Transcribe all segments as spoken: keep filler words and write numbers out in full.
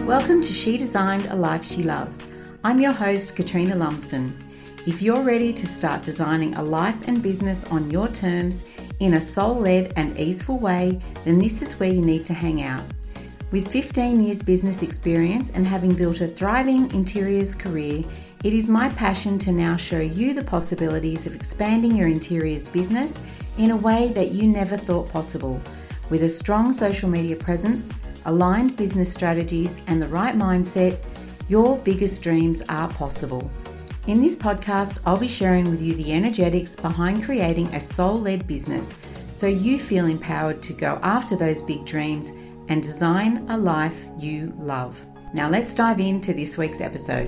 Welcome to She Designed a Life She Loves. I'm your host, Katrina Lumsden. If you're ready to start designing a life and business on your terms in a soul-led and easeful way, then this is where you need to hang out. With fifteen years business experience and having built a thriving interiors career, it is my passion to now show you the possibilities of expanding your interiors business in a way that you never thought possible. With a strong social media presence, aligned business strategies, and the right mindset, your biggest dreams are possible. In this podcast, I'll be sharing with you the energetics behind creating a soul-led business so you feel empowered to go after those big dreams and design a life you love. Now let's dive into this week's episode.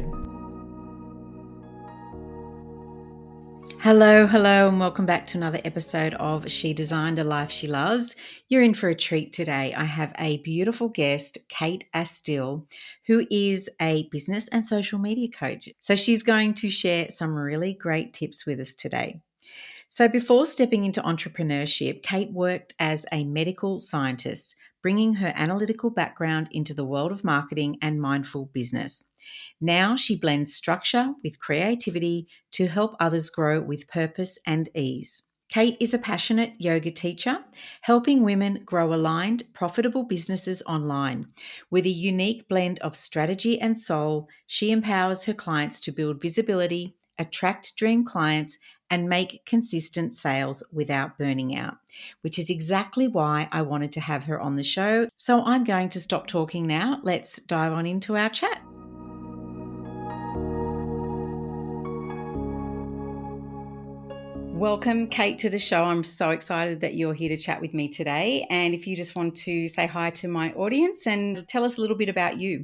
Hello, hello, and welcome back to another episode of She Designed a Life She Loves. You're in for a treat today. I have a beautiful guest, Kate Astill, who is a business and social media coach. So she's going to share some really great tips with us today. So before stepping into entrepreneurship, Kate worked as a medical scientist, bringing her analytical background into the world of marketing and mindful business. Now she blends structure with creativity to help others grow with purpose and ease. Kate is a passionate yoga teacher, helping women grow aligned, profitable businesses online. With a unique blend of strategy and soul, she empowers her clients to build visibility, attract dream clients, and make consistent sales without burning out, which is exactly why I wanted to have her on the show. So I'm going to stop talking now. Let's dive on into our chat. Welcome, Kate, to the show. I'm so excited that you're here to chat with me today. And if you just want to say hi to my audience and tell us a little bit about you.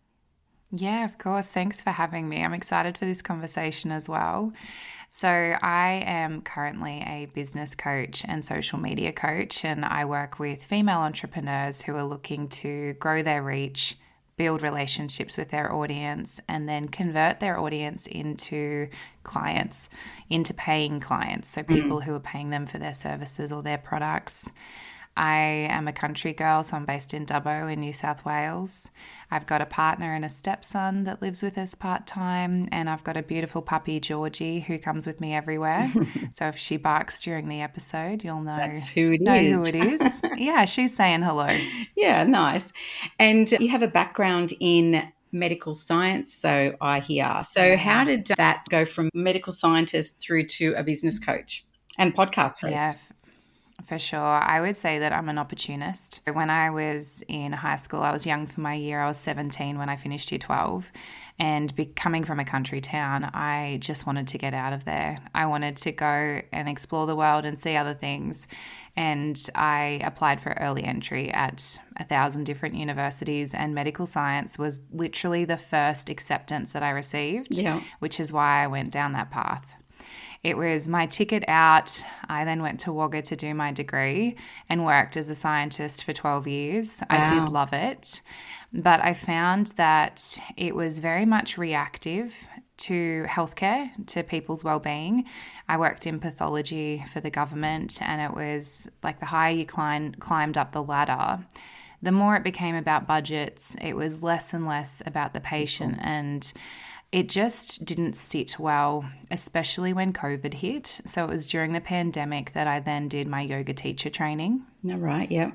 Yeah, of course. Thanks for having me. I'm excited for this conversation as well. So I am currently a business coach and social media coach, and I work with female entrepreneurs who are looking to grow their reach, build relationships with their audience, and then convert their audience into clients, into paying clients, so people mm. who are paying them for their services or their products. I am a country girl, so I'm based in Dubbo in New South Wales. I've got a partner and a stepson that lives with us part-time, and I've got a beautiful puppy, Georgie, who comes with me everywhere. So if she barks during the episode, you'll know, That's who it know is. who it is. Yeah, she's saying hello. Yeah, nice. And you have a background in medical science, so I hear. So yeah. How did that go from medical scientist through to a business coach and podcast host? Yeah. For sure. I would say that I'm an opportunist. When I was in high school, I was young for my year. I was seventeen when I finished year twelve. And be, coming from a country town, I just wanted to get out of there. I wanted to go and explore the world and see other things. And I applied for early entry at a thousand different universities, and medical science was literally the first acceptance that I received, yeah. which is why I went down that path. It was my ticket out. I then went to Wagga to do my degree and worked as a scientist for twelve years. Wow. I did love it, but I found that it was very much reactive to healthcare, to people's well-being. I worked in pathology for the government, and it was like the higher you climb, climbed up the ladder, the more it became about budgets. It was less and less about the patient, and it just didn't sit well, especially when COVID hit. So it was during the pandemic that I then did my yoga teacher training. All right, yeah.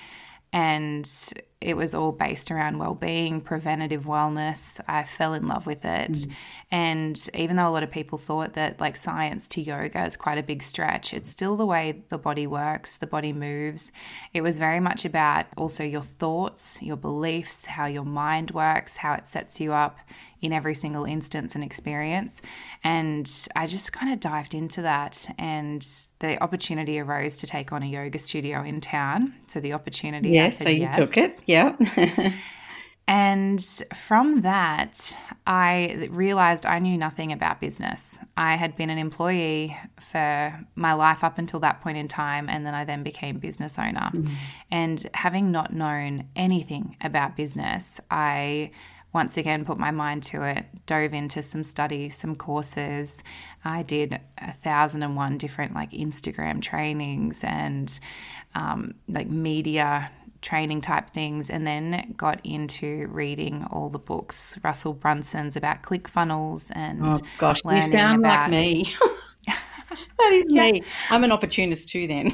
And it was all based around well-being, preventative wellness. I fell in love with it. Mm. And even though a lot of people thought that like science to yoga is quite a big stretch, it's still the way the body works, the body moves. It was very much about also your thoughts, your beliefs, how your mind works, how it sets you up in every single instance and experience. And I just kind of dived into that, and the opportunity arose to take on a yoga studio in town. So the opportunity, yes, so you yes. took it, yeah. And from that, I realized I knew nothing about business. I had been an employee for my life up until that point in time, and then I then became business owner. Mm-hmm. And having not known anything about business, I once again put my mind to it, dove into some studies, some courses. I did a thousand and one different like Instagram trainings and um, like media training type things, and then got into reading all the books, Russell Brunson's about ClickFunnels, and Oh gosh, you learning sound about like me. That is yeah. me. I'm an opportunist too then.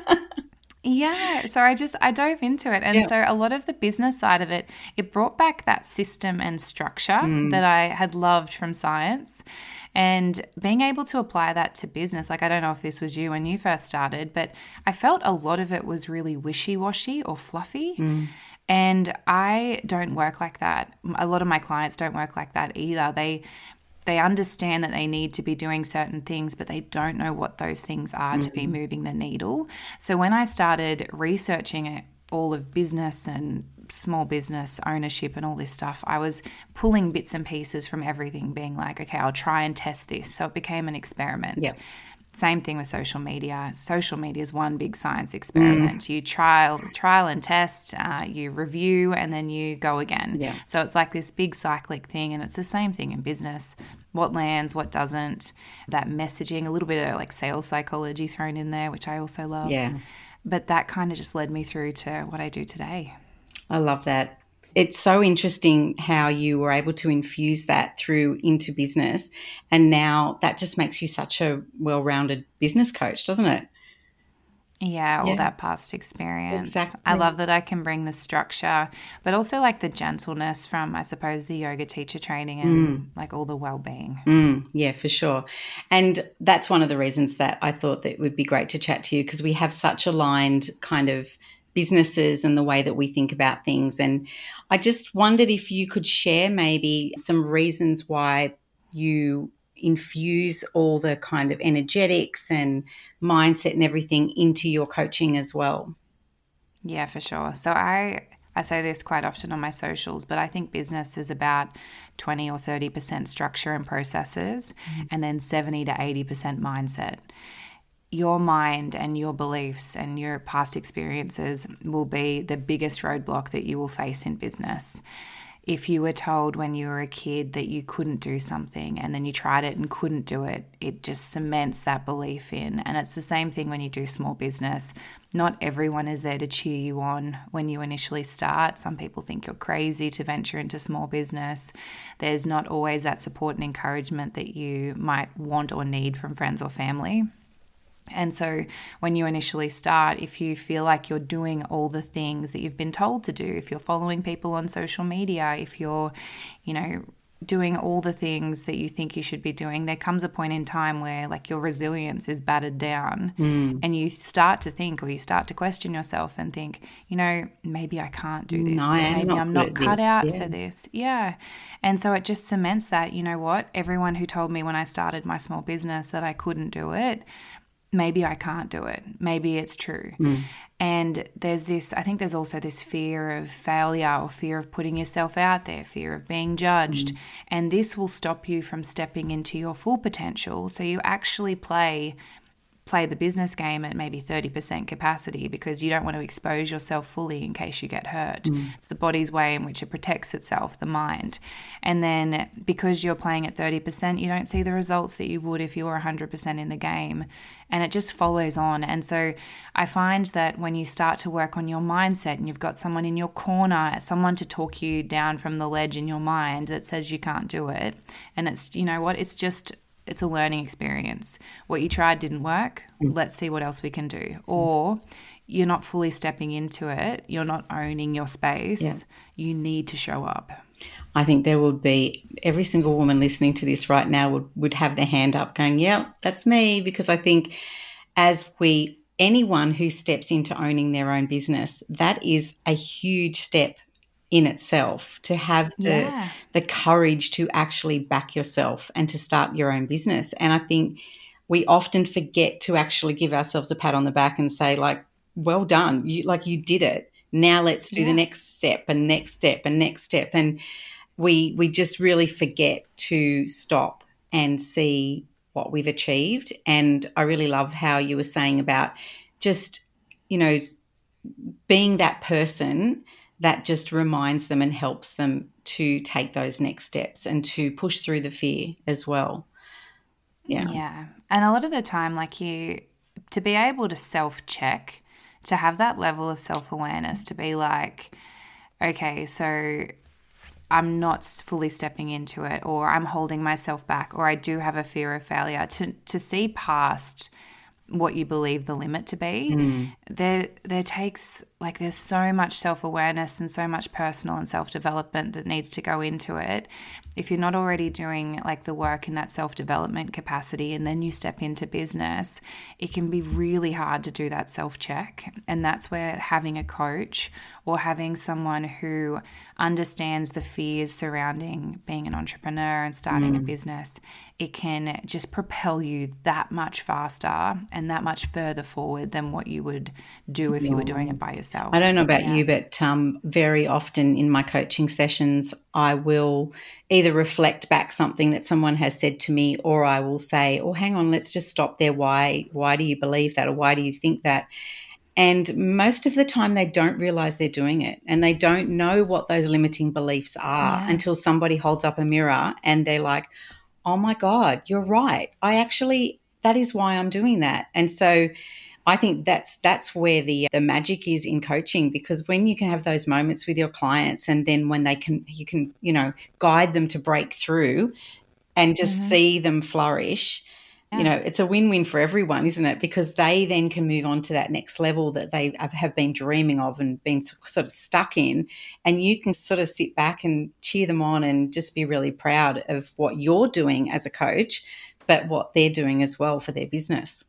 Yeah, so I just I dove into it, and Yeah. so a lot of the business side of it, it brought back that system and structure Mm. that I had loved from science, and being able to apply that to business. Like, I don't know if this was you when you first started, but I felt a lot of it was really wishy-washy or fluffy. Mm. And I don't work like that. A lot of my clients don't work like that either. They they understand that they need to be doing certain things, but they don't know what those things are to be moving the needle. So when I started researching it, all of business and small business ownership and all this stuff, I was pulling bits and pieces from everything, being like, okay, I'll try and test this. So it became an experiment. Yeah. Same thing with social media. Social media is one big science experiment. Mm. You trial, trial and test, uh, you review, and then you go again. Yeah. So it's like this big cyclic thing, and it's the same thing in business. What lands, what doesn't, that messaging, a little bit of like sales psychology thrown in there, which I also love. Yeah. But that kind of just led me through to what I do today. I love that. It's so interesting how you were able to infuse that through into business, and now that just makes you such a well-rounded business coach, doesn't it? Yeah, all Yeah. that past experience. Exactly. I love that I can bring the structure, but also like the gentleness from, I suppose, the yoga teacher training and mm. like all the well-being. Mm, yeah, for sure. And that's one of the reasons that I thought that it would be great to chat to you, because we have such aligned kind of businesses and the way that we think about things. And I just wondered if you could share maybe some reasons why you infuse all the kind of energetics and mindset and everything into your coaching as well. Yeah, for sure. So I I say this quite often on my socials, but I think business is about twenty or thirty percent structure and processes, mm-hmm. and then seventy to eighty percent mindset. Your mind and your beliefs and your past experiences will be the biggest roadblock that you will face in business. If you were told when you were a kid that you couldn't do something and then you tried it and couldn't do it, it just cements that belief in. And it's the same thing when you do small business. Not everyone is there to cheer you on when you initially start. Some people think you're crazy to venture into small business. There's not always that support and encouragement that you might want or need from friends or family. And so when you initially start, if you feel like you're doing all the things that you've been told to do, if you're following people on social media, if you're, you know, doing all the things that you think you should be doing, there comes a point in time where like your resilience is battered down mm. and you start to think, or you start to question yourself and think, you know, maybe I can't do this. No, I am maybe not I'm not cut this. out yeah. for this. Yeah. And so it just cements that, you know what, everyone who told me when I started my small business that I couldn't do it, maybe I can't do it. Maybe it's true. Mm. And there's this, I think there's also this fear of failure or fear of putting yourself out there, fear of being judged. Mm. And this will stop you from stepping into your full potential. So you actually play play the business game at maybe thirty percent capacity because you don't want to expose yourself fully in case you get hurt. Mm. It's the body's way in which it protects itself, the mind. And then because you're playing at thirty percent, you don't see the results that you would if you were one hundred percent in the game. And it just follows on. And so I find that when you start to work on your mindset and you've got someone in your corner, someone to talk you down from the ledge in your mind that says you can't do it, and it's, you know what, it's just it's a learning experience. What you tried didn't work. Mm. Let's see what else we can do. Or you're not fully stepping into it. You're not owning your space. Yeah. You need to show up. I think there would be every single woman listening to this right now would, would have their hand up going, yeah, that's me. Because I think as we, anyone who steps into owning their own business, that is a huge step in itself, to have the yeah. the courage to actually back yourself and to start your own business. And I think we often forget to actually give ourselves a pat on the back and say, like, well done, you like you did it. Now let's do yeah. the next step and next step and next step. And we we just really forget to stop and see what we've achieved. And I really love how you were saying about just, you know, being that person that just reminds them and helps them to take those next steps and to push through the fear as well. Yeah. Yeah. And a lot of the time, like you, to be able to self-check to have that level of self-awareness, to be like, okay, so I'm not fully stepping into it, or I'm holding myself back, or I do have a fear of failure, to to see past what you believe the limit to be. Mm. There there takes, like, there's so much self-awareness and so much personal and self-development that needs to go into it. If you're not already doing like the work in that self-development capacity and then you step into business, it can be really hard to do that self-check. And that's where having a coach or having someone who understands the fears surrounding being an entrepreneur and starting mm. a business, it can just propel you that much faster and that much further forward than what you would do if you were doing it by yourself. I don't know about yeah. you, but um, very often in my coaching sessions, I will either reflect back something that someone has said to me, or I will say, oh, hang on, let's just stop there. Why, why do you believe that, or why do you think that? And most of the time they don't realize they're doing it, and they don't know what those limiting beliefs are yeah. until somebody holds up a mirror and they're like, oh my God, you're right. I actually, that is why I'm doing that. And so I think that's that's where the the magic is in coaching, because when you can have those moments with your clients, and then when they can, you can, you know, guide them to break through and just mm-hmm. see them flourish. Yeah. You know, it's a win-win for everyone, isn't it? Because they then can move on to that next level that they have been dreaming of and been sort of stuck in, and you can sort of sit back and cheer them on and just be really proud of what you're doing as a coach, but what they're doing as well for their business.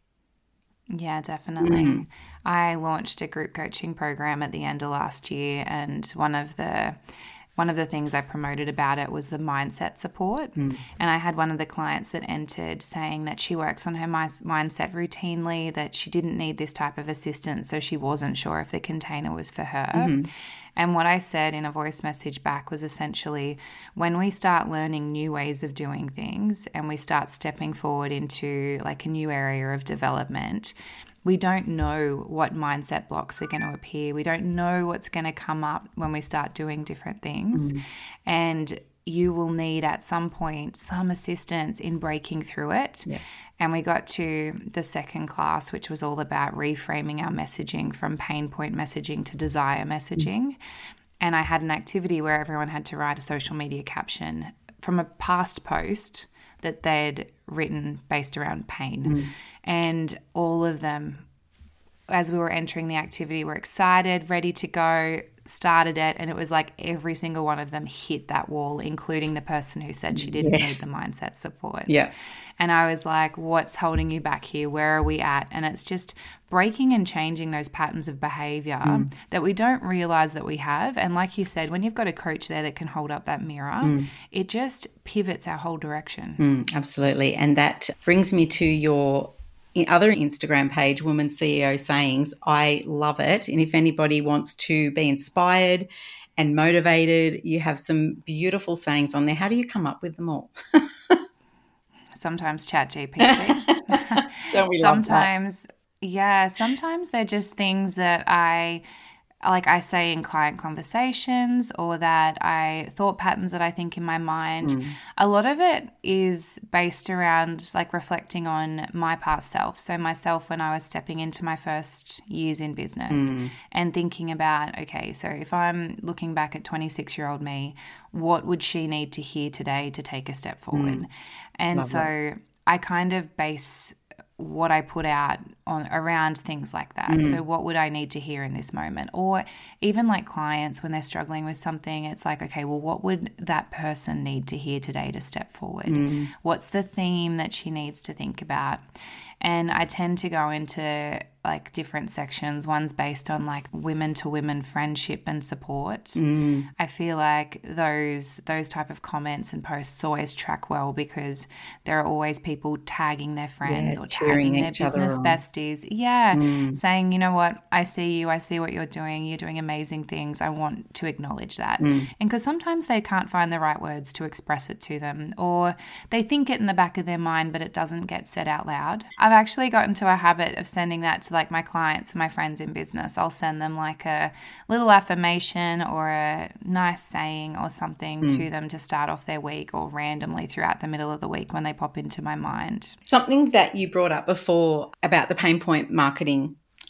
Yeah, definitely. Mm. I launched a group coaching program at the end of last year, and one of the One of the things I promoted about it was the mindset support. Mm. And I had one of the clients that entered saying that she works on her mi- mindset routinely, that she didn't need this type of assistance, so she wasn't sure if the container was for her. Mm-hmm. And what I said in a voice message back was essentially, when we start learning new ways of doing things and we start stepping forward into like a new area of development, we don't know what mindset blocks are going to appear. We don't know what's going to come up when we start doing different things. Mm. And you will need at some point some assistance in breaking through it. Yeah. And we got to the second class, which was all about reframing our messaging from pain point messaging to desire messaging. Mm. And I had an activity where everyone had to write a social media caption from a past post that they'd written based around pain. Mm. And all of them, as we were entering the activity, were excited, ready to go, started it, and it was like every single one of them hit that wall, including the person who said she didn't yes. need the mindset support. Yeah. And I was like, what's holding you back here? Where are we at? And it's just breaking and changing those patterns of behavior mm. that we don't realize that we have. And like you said, when you've got a coach there that can hold up that mirror, mm. it just pivots our whole direction. Mm, absolutely. And that brings me to your other Instagram page, Woman C E O Sayings. I love it. And if anybody wants to be inspired and motivated, you have some beautiful sayings on there. How do you come up with them all? Sometimes Chat G P T. Don't we sometimes, love that? Yeah, sometimes they're just things that I, like I say in client conversations, or that I thought patterns that I think in my mind. Mm. A lot of it is based around like reflecting on my past self. So myself when I was stepping into my first years in business mm. and thinking about, okay, so if I'm looking back at twenty-six-year-old me, what would she need to hear today to take a step forward? Mm. And love so that. I kind of base what I put out on around things like that. Mm. So what would I need to hear in this moment? Or even like clients when they're struggling with something, it's like, okay, well, what would that person need to hear today to step forward? Mm. What's the theme that she needs to think about? And I tend to go into like different sections. One's based on like women to women friendship and support. Mm. I feel like those those type of comments and posts always track well, because there are always people tagging their friends yeah, or tagging their business besties. Yeah, mm. saying, you know what, I see you, I see what you're doing. You're doing amazing things. I want to acknowledge that. Mm. And because sometimes they can't find the right words to express it to them, or they think it in the back of their mind, but it doesn't get said out loud. I've actually got into a habit of sending that to like my clients and my friends in business. I'll send them like a little affirmation or a nice saying or something mm. to them to start off their week, or randomly throughout the middle of the week when they pop into my mind. Something that you brought up before about the pain point marketing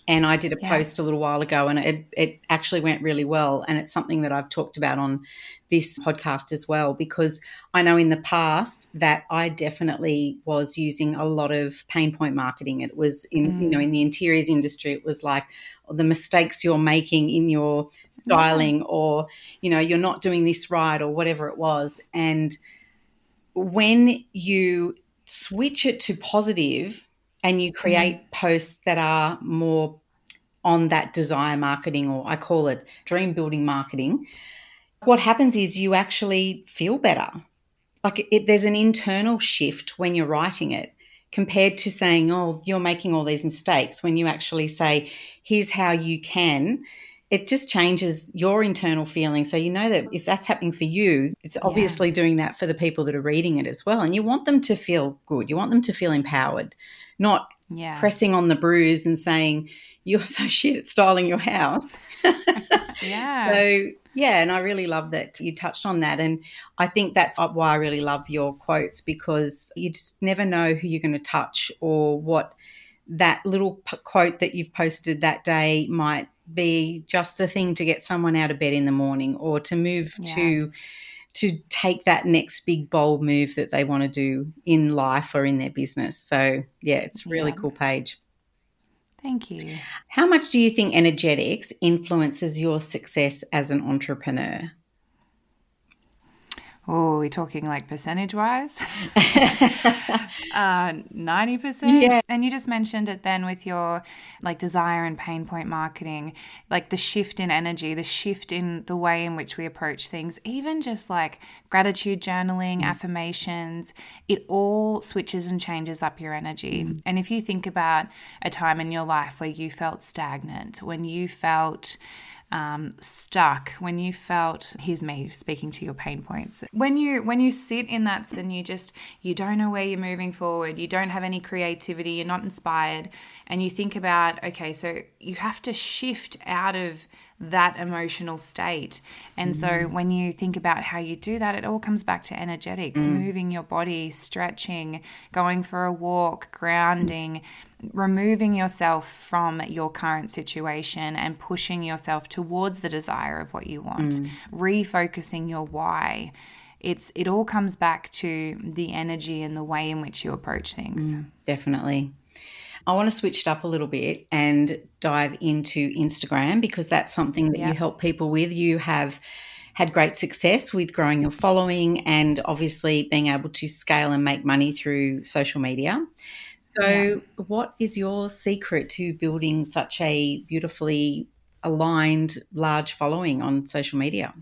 And I did a Yeah. post a little while ago, and it, it actually went really well. And it's something that I've talked about on this podcast as well, because I know in the past that I definitely was using a lot of pain point marketing. It was in, you know, in the interiors industry, it was like the mistakes you're making in your styling, yeah. or, you know, you're not doing this right, or whatever it was. And when you switch it to positive and you create mm. posts that are more on that desire marketing, or I call it dream building marketing, what happens is you actually feel better. Like it, there's an internal shift when you're writing it, compared to saying, oh, you're making all these mistakes. When you actually say, here's how you can, it just changes your internal feeling. So you know that if that's happening for you, it's obviously yeah. doing that for the people that are reading it as well. And you want them to feel good. You want them to feel empowered, not yeah. pressing on the bruise and saying, you're so shit at styling your house. yeah. So, yeah, and I really love that you touched on that. And I think that's why I really love your quotes, because you just never know who you're going to touch, or what that little p- quote that you've posted that day might be just the thing to get someone out of bed in the morning, or to move yeah. to to take that next big bold move that they want to do in life or in their business. So, yeah, it's a really yeah. cool page. Thank you. How much do you think energetics influences your success as an entrepreneur? Oh, we're talking like percentage-wise? uh, ninety percent? Yeah. And you just mentioned it then with your like desire and pain point marketing, like the shift in energy, the shift in the way in which we approach things, even just like gratitude journaling, mm. affirmations, it all switches and changes up your energy. Mm. And if you think about a time in your life where you felt stagnant, when you felt Um, stuck, when you felt, here's me speaking to your pain points, when you when you sit in that and you just, you don't know where you're moving forward, you don't have any creativity, you're not inspired, and you think about, okay, so you have to shift out of that emotional state. And mm. so when you think about how you do that, it all comes back to energetics, mm. moving your body, stretching, going for a walk, grounding, removing yourself from your current situation and pushing yourself towards the desire of what you want, mm. refocusing your why. It's it all comes back to the energy and the way in which you approach things. Mm, definitely. I want to switch it up a little bit and dive into Instagram, because that's something that yep. you help people with. You have had great success with growing your following and obviously being able to scale and make money through social media. So yeah. what is your secret to building such a beautifully aligned, large following on social media?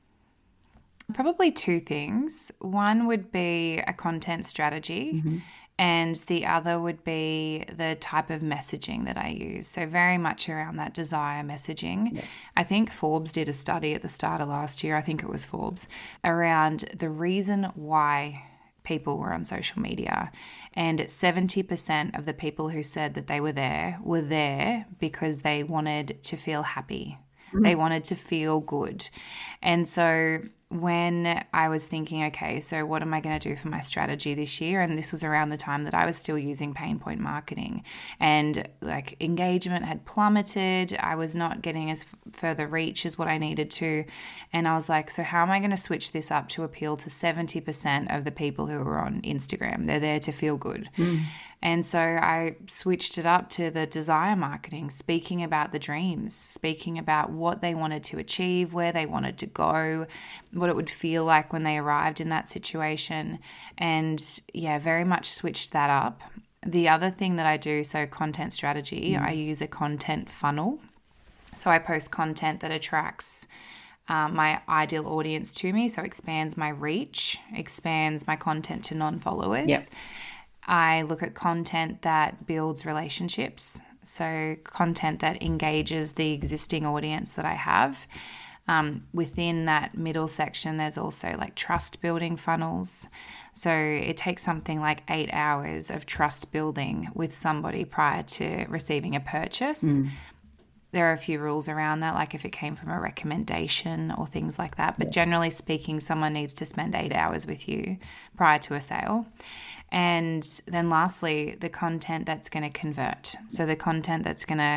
Probably two things. One would be a content strategy. Mm-hmm. And the other would be the type of messaging that I use. So very much around that desire messaging. Yeah. I think Forbes did a study at the start of last year, I think it was Forbes, around the reason why people were on social media. And seventy percent of the people who said that they were there were there because they wanted to feel happy. Mm-hmm. They wanted to feel good. And so when I was thinking, okay, so what am I going to do for my strategy this year? And this was around the time that I was still using pain point marketing, and like engagement had plummeted. I was not getting as f- further reach as what I needed to. And I was like, so how am I going to switch this up to appeal to seventy percent of the people who are on Instagram? They're there to feel good. Mm. And so I switched it up to the desire marketing, speaking about the dreams, speaking about what they wanted to achieve, where they wanted to go, what it would feel like when they arrived in that situation. And yeah, very much switched that up. The other thing that I do, so content strategy, mm. I use a content funnel. So I post content that attracts um, my ideal audience to me, so expands my reach, expands my content to non-followers. Yep. I look at content that builds relationships, so content that engages the existing audience that I have. Um, within that middle section, there's also like trust building funnels. So it takes something like eight hours of trust building with somebody prior to receiving a purchase. Mm. There are a few rules around that, like if it came from a recommendation or things like that. But yeah. generally speaking, someone needs to spend eight hours with you prior to a sale. And then lastly, the content that's going to convert. So the content that's going to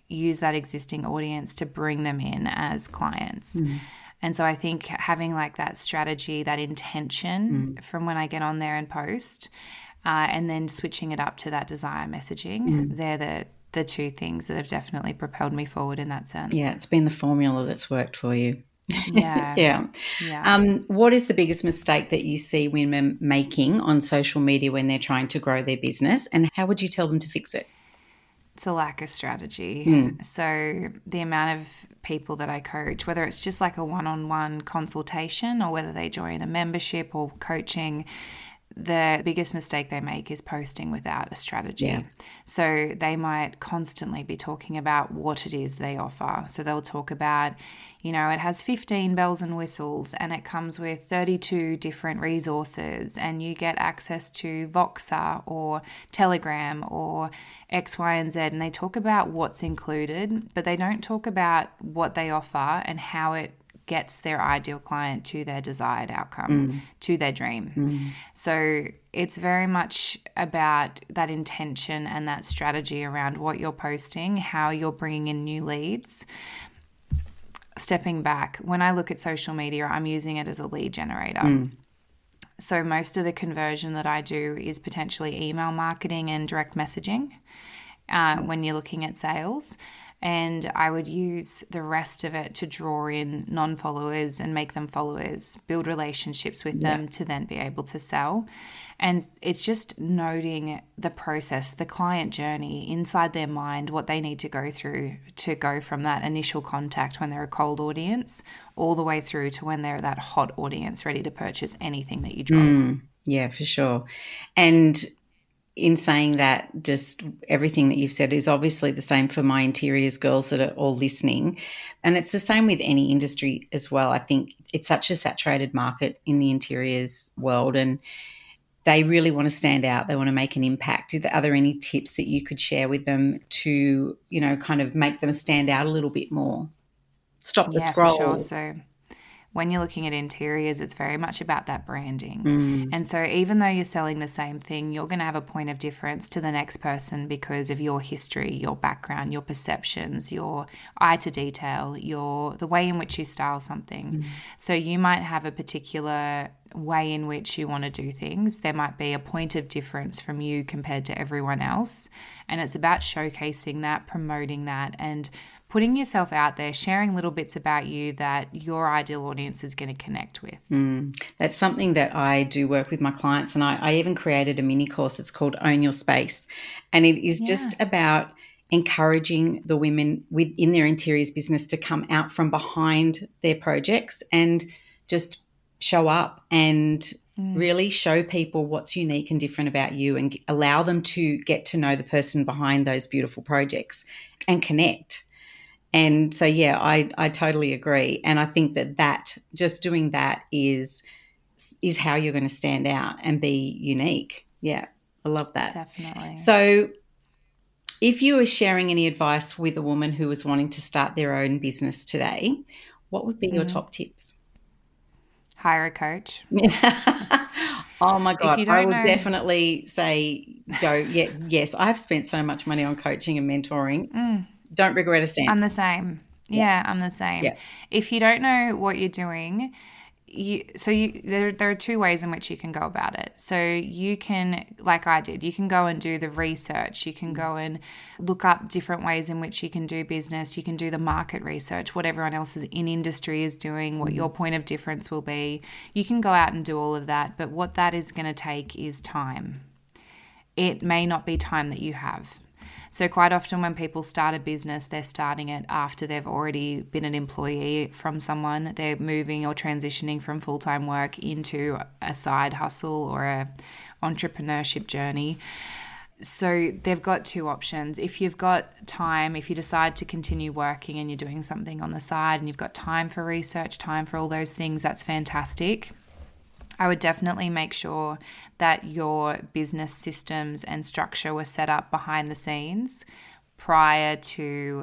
use that existing audience to bring them in as clients. Mm. And so I think having like that strategy, that intention mm. from when I get on there and post, uh, and then switching it up to that desire messaging, mm. they're the the two things that have definitely propelled me forward in that sense. Yeah, it's been the formula that's worked for you. Yeah. yeah. Yeah. Um, what is the biggest mistake that you see women making on social media when they're trying to grow their business, and how would you tell them to fix it? It's a lack of strategy. Mm. So the amount of people that I coach, whether it's just like a one-on-one consultation or whether they join a membership or coaching, the biggest mistake they make is posting without a strategy. Yeah. So they might constantly be talking about what it is they offer. So they'll talk about, you know, it has fifteen bells and whistles and it comes with thirty-two different resources and you get access to Voxer or Telegram or X, Y, and Z. And they talk about what's included, but they don't talk about what they offer and how it gets their ideal client to their desired outcome, mm. to their dream. Mm. So it's very much about that intention and that strategy around what you're posting, how you're bringing in new leads. Stepping back, when I look at social media, I'm using it as a lead generator. Mm. So most of the conversion that I do is potentially email marketing and direct messaging uh, when you're looking at sales. And I would use the rest of it to draw in non-followers and make them followers, build relationships with yeah. them to then be able to sell. And it's just noting the process, the client journey inside their mind, what they need to go through to go from that initial contact when they're a cold audience all the way through to when they're that hot audience ready to purchase anything that you drop. Mm, yeah, for sure. And in saying that, just everything that you've said is obviously the same for my interiors girls that are all listening. And it's the same with any industry as well. I think it's such a saturated market in the interiors world and they really want to stand out. They want to make an impact. Are there any tips that you could share with them to, you know, kind of make them stand out a little bit more? Stop the yeah, scroll. For sure. So when you're looking at interiors, it's very much about that branding. Mm. And so even though you're selling the same thing, you're going to have a point of difference to the next person because of your history, your background, your perceptions, your eye to detail, your the way in which you style something. Mm. So you might have a particular way in which you want to do things. There might be a point of difference from you compared to everyone else. And it's about showcasing that, promoting that, and putting yourself out there, sharing little bits about you that your ideal audience is going to connect with. Mm, that's something that I do work with my clients, and I, I even created a mini course. It's called Own Your Space, and it is yeah. just about encouraging the women within their interiors business to come out from behind their projects and just show up and mm. really show people what's unique and different about you and allow them to get to know the person behind those beautiful projects and connect. And so, yeah, I, I totally agree. And I think that that just doing that is is how you're going to stand out and be unique. Yeah, I love that. Definitely. So if you were sharing any advice with a woman who was wanting to start their own business today, what would be mm-hmm. your top tips? Hire a coach. Oh, my God. I would know... definitely say go, yeah, yes, I have spent so much money on coaching and mentoring. Mm. Don't regret a cent. I'm the same. Yeah, yeah I'm the same. Yeah. If you don't know what you're doing, you so you there there are two ways in which you can go about it. So you can, like I did, you can go and do the research. You can go and look up different ways in which you can do business. You can do the market research, what everyone else is in industry is doing, what your point of difference will be. You can go out and do all of that, but what that is going to take is time. It may not be time that you have. So quite often when people start a business, they're starting it after they've already been an employee from someone. They're moving or transitioning from full-time work into a side hustle or a entrepreneurship journey. So they've got two options. If you've got time, if you decide to continue working and you're doing something on the side and you've got time for research, time for all those things, that's fantastic. I would definitely make sure that your business systems and structure were set up behind the scenes prior to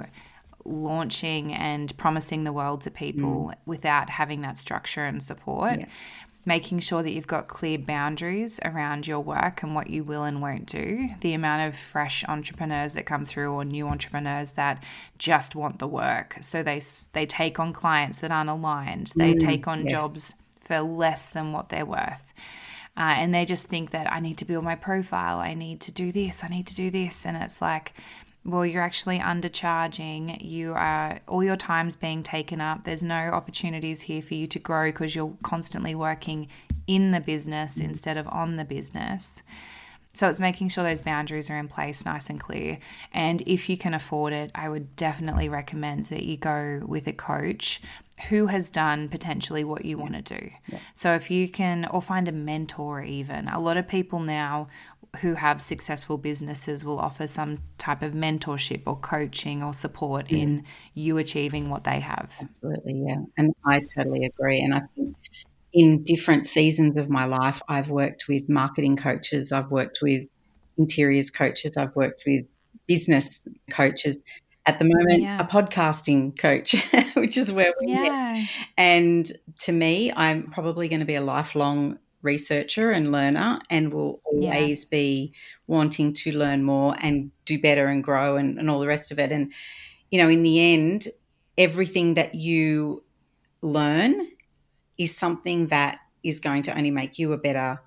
launching and promising the world to people mm. without having that structure and support. Yeah. making sure that you've got clear boundaries around your work and what you will and won't do. The amount of fresh entrepreneurs that come through, or new entrepreneurs that just want the work. So they they take on clients that aren't aligned. They Mm, take on yes. jobs for less than what they're worth. Uh, and they just think that I need to build my profile. I need to do this. I need to do this. And it's like, well, you're actually undercharging. You are, all your time's being taken up. There's no opportunities here for you to grow because you're constantly working in the business instead of on the business. So it's making sure those boundaries are in place, nice and clear. And if you can afford it, I would definitely recommend that you go with a coach who has done potentially what you want to do. Yeah. So if you can, or find a mentor even. A lot of people now who have successful businesses will offer some type of mentorship or coaching or support mm. in you achieving what they have. Absolutely, yeah. And I totally agree. And I think in different seasons of my life, I've worked with marketing coaches, I've worked with interiors coaches, I've worked with business coaches. At the moment, yeah. a podcasting coach, which is where we're yeah. at. And to me, I'm probably going to be a lifelong researcher and learner, and will always yeah. be wanting to learn more and do better and grow and, and all the rest of it. And, you know, in the end, everything that you learn is something that is going to only make you a better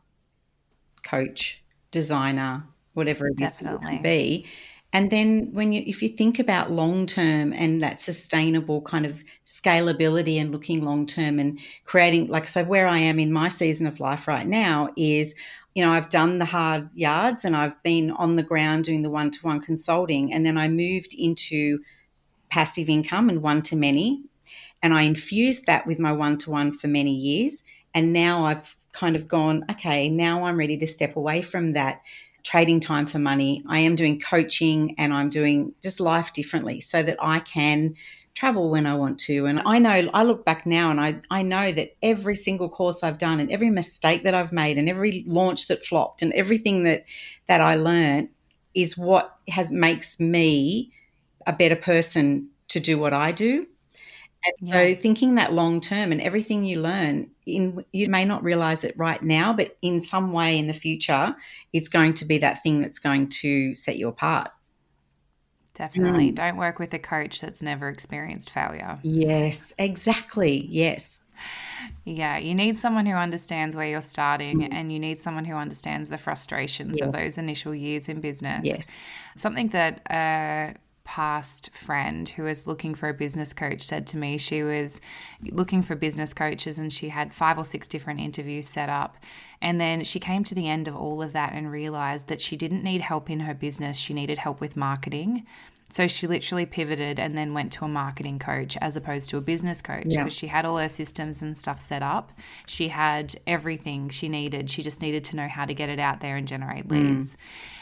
coach, designer, whatever it is that you can be. And then when you, if you think about long-term and that sustainable kind of scalability and looking long-term and creating, like I said, where I am in my season of life right now is, you know, I've done the hard yards and I've been on the ground doing the one-to-one consulting, and then I moved into passive income and one-to-many, and I infused that with my one-to-one for many years. And now I've kind of gone, okay, now I'm ready to step away from that trading time for money. I am doing coaching and I'm doing just life differently so that I can travel when I want to. And I know, I look back now and I, I know that every single course I've done and every mistake that I've made and every launch that flopped and everything that, that I learned is what has makes me a better person to do what I do. And yeah. So thinking that long term and everything you learn, in, you may not realize it right now, but in some way in the future, it's going to be that thing that's going to set you apart. Definitely. Mm. Don't work with a coach that's never experienced failure. Yes, exactly. Yes. Yeah, you need someone who understands where you're starting, mm. and you need someone who understands the frustrations yes. of those initial years in business. Yes. Something that uh past friend who was looking for a business coach said to me, she was looking for business coaches and she had five or six different interviews set up, and then she came to the end of all of that and realized that she didn't need help in her business, she needed help with marketing. So she literally pivoted and then went to a marketing coach as opposed to a business coach, because yeah. she had all her systems and stuff set up. She had everything she needed. She just needed to know how to get it out there and generate leads. Mm.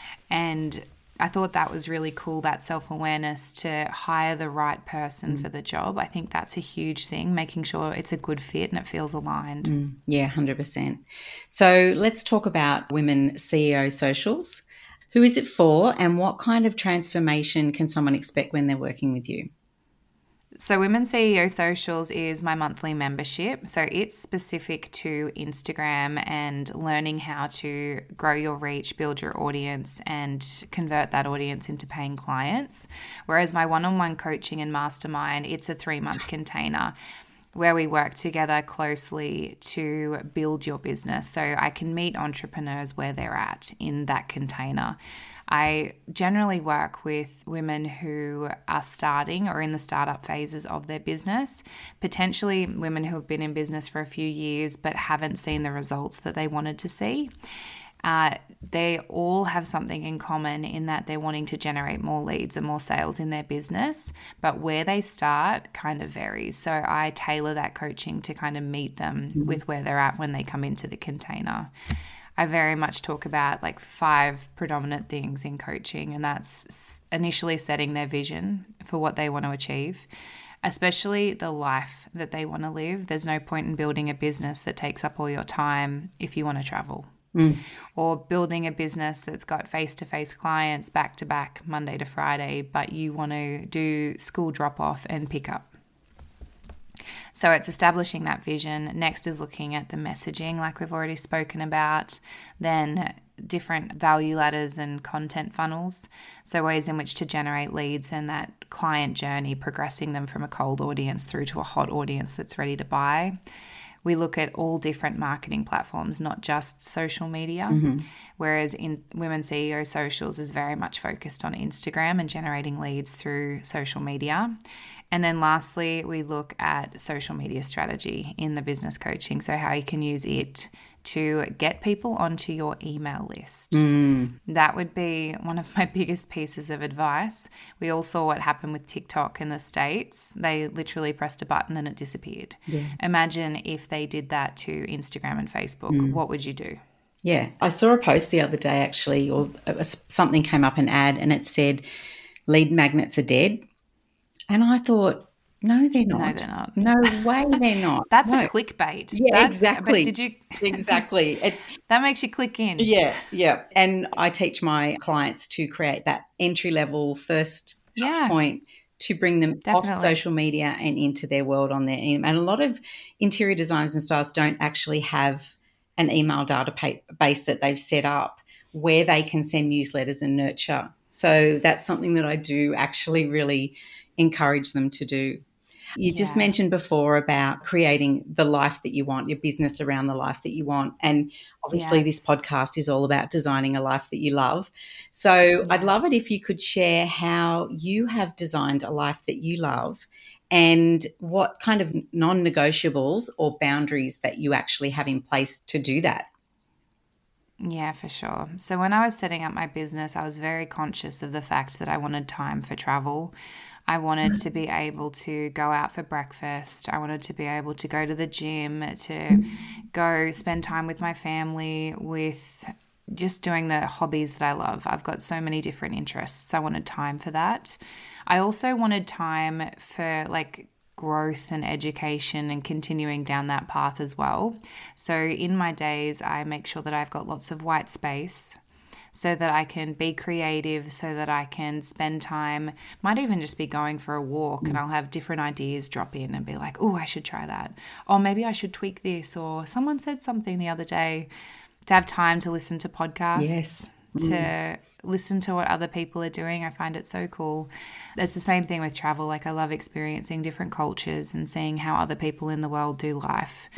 And I thought that was really cool, that self-awareness to hire the right person mm. for the job. I think that's a huge thing, making sure it's a good fit and it feels aligned. Mm. Yeah, one hundred percent. So let's talk about Women C E O Socials. Who is it for, and what kind of transformation can someone expect when they're working with you? So Women C E O Socials is my monthly membership. So it's specific to Instagram and learning how to grow your reach, build your audience, and convert that audience into paying clients. Whereas my one-on-one coaching and mastermind, it's a three-month container where we work together closely to build your business. So I can meet entrepreneurs where they're at in that container. I generally work with women who are starting or in the startup phases of their business, potentially women who have been in business for a few years but haven't seen the results that they wanted to see. Uh, they all have something in common in that they're wanting to generate more leads and more sales in their business, but where they start kind of varies. So I tailor that coaching to kind of meet them mm-hmm. with where they're at when they come into the container. I very much talk about like five predominant things in coaching, and that's initially setting their vision for what they want to achieve, especially the life that they want to live. There's no point in building a business that takes up all your time if you want to travel. Mm. Or building a business that's got face-to-face clients back-to-back Monday to Friday, but you want to do school drop-off and pick up. So it's establishing that vision. Next is looking at the messaging, like we've already spoken about. Then different value ladders and content funnels. So ways in which to generate leads and that client journey, progressing them from a cold audience through to a hot audience that's ready to buy. We look at all different marketing platforms, not just social media, mm-hmm. whereas in Women C E O Socials is very much focused on Instagram and generating leads through social media. And then lastly, we look at social media strategy in the business coaching, so how you can use it to get people onto your email list. Mm. That would be one of my biggest pieces of advice. We all saw what happened with TikTok in the States. They literally pressed a button and it disappeared. Yeah. Imagine if they did that to Instagram and Facebook. Mm. What would you do? Yeah. I saw a post the other day actually, or something came up, an ad, and it said lead magnets are dead. And I thought, no, they're not. No, they're not. No way they're not. That's no. a clickbait. Yeah, That's, exactly. But did you? Exactly. It, that makes you click in. Yeah, yeah. And I teach my clients to create that entry-level first yeah. point to bring them Definitely. off social media and into their world on their email. And a lot of interior designers and stylists don't actually have an email database that they've set up where they can send newsletters and nurture. So that's something that I do actually really encourage them to do. You just yeah. mentioned before about creating the life that you want, your business around the life that you want. And obviously yes. this podcast is all about designing a life that you love. So yes. I'd love it if you could share how you have designed a life that you love and what kind of non-negotiables or boundaries that you actually have in place to do that. Yeah, for sure. So when I was setting up my business, I was very conscious of the fact that I wanted time for travel. I wanted to be able to go out for breakfast. I wanted to be able to go to the gym, to go spend time with my family, with just doing the hobbies that I love. I've got so many different interests. I wanted time for that. I also wanted time for like growth and education and continuing down that path as well. So in my days, I make sure that I've got lots of white space so that I can be creative, so that I can spend time, might even just be going for a walk mm. and I'll have different ideas drop in and be like, oh, I should try that. Or maybe I should tweak this. Or someone said something the other day, to have time to listen to podcasts. Yes. To mm. listen to what other people are doing. I find it so cool. It's the same thing with travel. Like I love experiencing different cultures and seeing how other people in the world do life.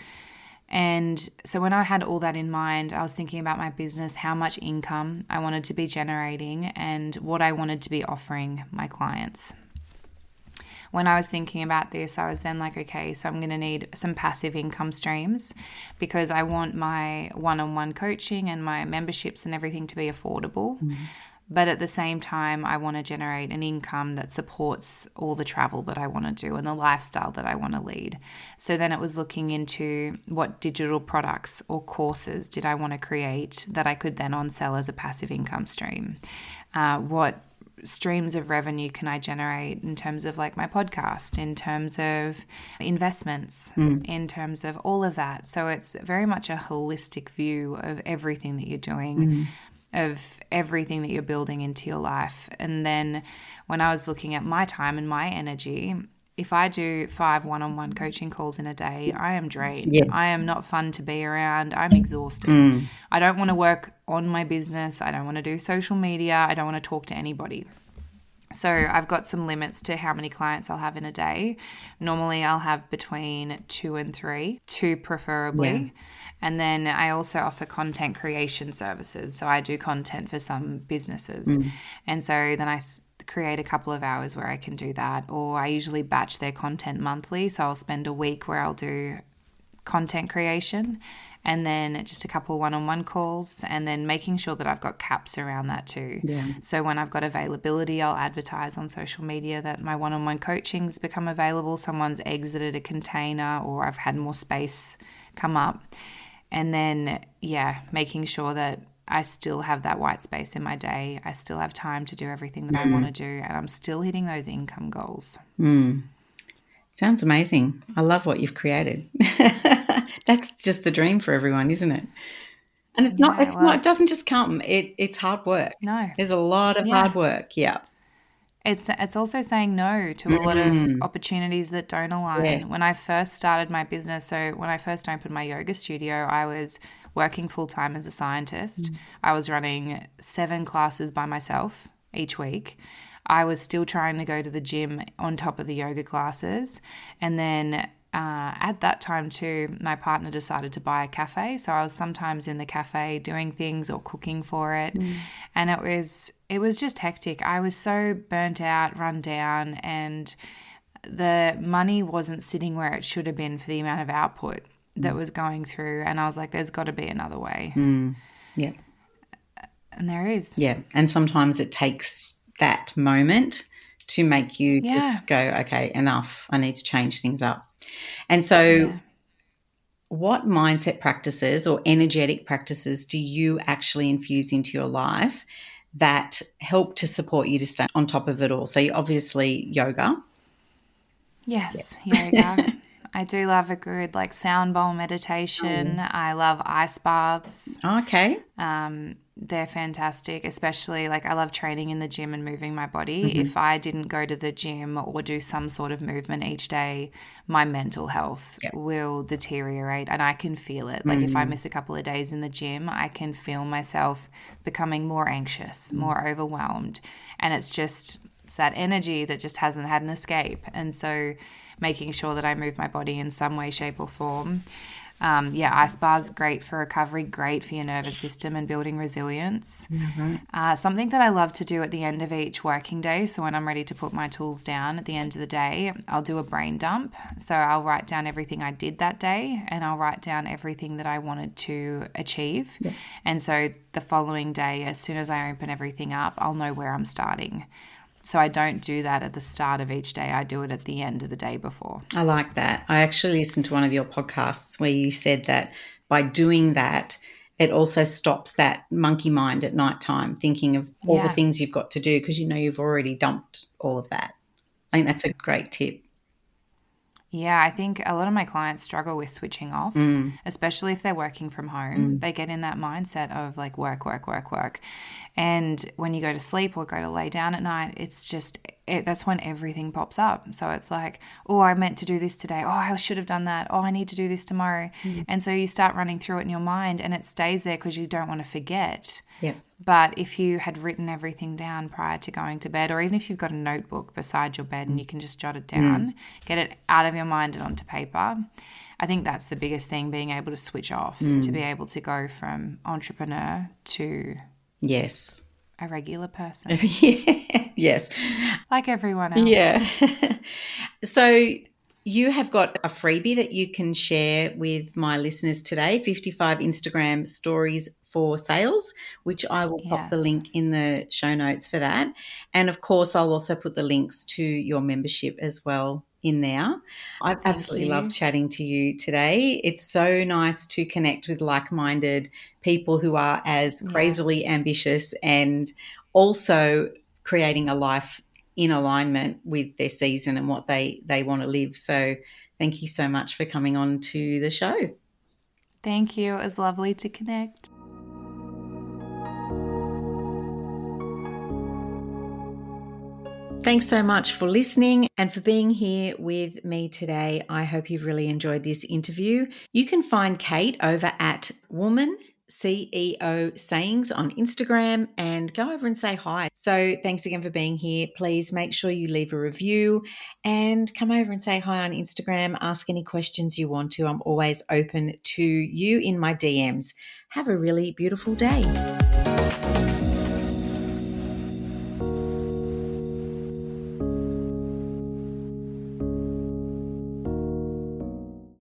And so when I had all that in mind, I was thinking about my business, how much income I wanted to be generating and what I wanted to be offering my clients. When I was thinking about this, I was then like, okay, so I'm going to need some passive income streams because I want my one-on-one coaching and my memberships and everything to be affordable. Mm-hmm. But at the same time, I want to generate an income that supports all the travel that I want to do and the lifestyle that I want to lead. So then it was looking into what digital products or courses did I want to create that I could then on-sell as a passive income stream. Uh, what streams of revenue can I generate in terms of like my podcast, in terms of investments, mm. in terms of all of that. So it's very much a holistic view of everything that you're doing. Mm. Of everything that you're building into your life. And then when I was looking at my time and my energy, if I do five one-on-one coaching calls in a day, I am drained. Yeah. I am not fun to be around. I'm exhausted. Mm. I don't want to work on my business. I don't want to do social media. I don't want to talk to anybody. So I've got some limits to how many clients I'll have in a day. Normally I'll have between two and three, two preferably. Yeah. And then I also offer content creation services. So I do content for some businesses. Mm. And so then I s- create a couple of hours where I can do that. Or I usually batch their content monthly. So I'll spend a week where I'll do content creation and then just a couple one-on-one calls and then making sure that I've got caps around that too. Yeah. So when I've got availability, I'll advertise on social media that my one-on-one coaching's become available. Someone's exited a container or I've had more space come up. And then, yeah, making sure that I still have that white space in my day. I still have time to do everything that mm. I want to do. And I'm still hitting those income goals. Mm. Sounds amazing. I love what you've created. That's just the dream for everyone, isn't it? And it's yeah, not, it's well, not, it doesn't just come. It, it's hard work. No. There's a lot of yeah. hard work. Yeah. It's it's also saying no to a lot of Mm, opportunities that don't yes. align. When I first started my business, so when I first opened my yoga studio, I was working full time as a scientist. I was running seven classes by myself each week. I was still trying to go to the gym on top of the yoga classes. And then uh, at that time, too, my partner decided to buy a cafe. So I was sometimes in the cafe doing things or cooking for it. And it was it was just hectic. I was so burnt out, run down, and the money wasn't sitting where it should have been for the amount of output that was going through. And I was like, there's got to be another way. Mm, yeah. And there is. Yeah. And sometimes it takes that moment to make you Yeah. just go, okay, enough. I need to change things up. And so, Yeah. what mindset practices or energetic practices do you actually infuse into your life that help to support you to stay on top of it all? So, you obviously yoga. Yes, yoga. I do love a good like sound bowl meditation. I love ice baths. Okay. Um, they're fantastic, especially like I love training in the gym and moving my body. If I didn't go to the gym or do some sort of movement each day, my mental health Yep. will deteriorate and I can feel it. Like if I miss a couple of days in the gym, I can feel myself becoming more anxious, more overwhelmed. And it's just it's that energy that just hasn't had an escape. And so making sure that I move my body in some way, shape or form. Um, yeah, ice baths, great for recovery, great for your nervous system and building resilience. Uh, something that I love to do at the end of each working day, so when I'm ready to put my tools down at the end of the day, I'll do a brain dump. So I'll write down everything I did that day and I'll write down everything that I wanted to achieve. And so the following day, as soon as I open everything up, I'll know where I'm starting. So I don't do that at the start of each day. I do it at the end of the day before. I like that. I actually listened to one of your podcasts where you said that by doing that, it also stops that monkey mind at night time thinking of all the Yeah. things you've got to do because you know you've already dumped all of that. I think that's a great tip. Yeah, I think a lot of my clients struggle with switching off, Mm. especially if they're working from home. They get in that mindset of like work, work, work, work. And when you go to sleep or go to lay down at night, it's just, it, that's when everything pops up. So it's like, oh, I meant to do this today. Oh, I should have done that. Oh, I need to do this tomorrow. And so you start running through it in your mind and it stays there because you don't want to forget. Yeah. But if you had written everything down prior to going to bed, or even if you've got a notebook beside your bed and you can just jot it down, get it out of your mind and onto paper, I think that's the biggest thing, being able to switch off, to be able to go from entrepreneur to Yes. a regular person, Yes. like everyone else. Yeah. So you have got a freebie that you can share with my listeners today, fifty-five Instagram stories for sales, which I will pop the Yes. link in the show notes for that. And of course, I'll also put the links to your membership as well in there. I've absolutely you. loved chatting to you today. It's so nice to connect with like-minded people who are as crazily ambitious and also creating a life in alignment with their season and what they, they want to live. So thank you so much for coming on to the show. Thank you. It was lovely to connect. Thanks so much for listening and for being here with me today. I hope you've really enjoyed this interview. You can find Kate over at Woman C E O Sayings on Instagram and go over and say hi. So thanks again for being here. Please make sure you leave a review and come over and say hi on Instagram. Ask any questions you want to. I'm always open to you in my D Ms. Have a really beautiful day.